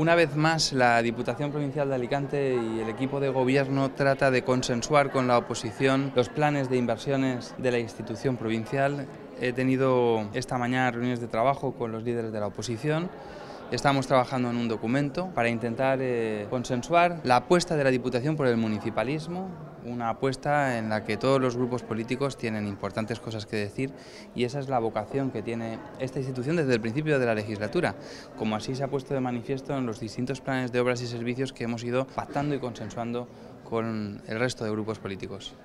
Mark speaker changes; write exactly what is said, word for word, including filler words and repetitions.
Speaker 1: Una vez más, la Diputación Provincial de Alicante y el equipo de gobierno trata de consensuar con la oposición los planes de inversiones de la institución provincial. He tenido esta mañana reuniones de trabajo con los líderes de la oposición. Estamos trabajando en un documento para intentar eh, consensuar la apuesta de la Diputación por el municipalismo, una apuesta en la que todos los grupos políticos tienen importantes cosas que decir, y esa es la vocación que tiene esta institución desde el principio de la legislatura, como así se ha puesto de manifiesto en los distintos planes de obras y servicios que hemos ido pactando y consensuando con el resto de grupos políticos.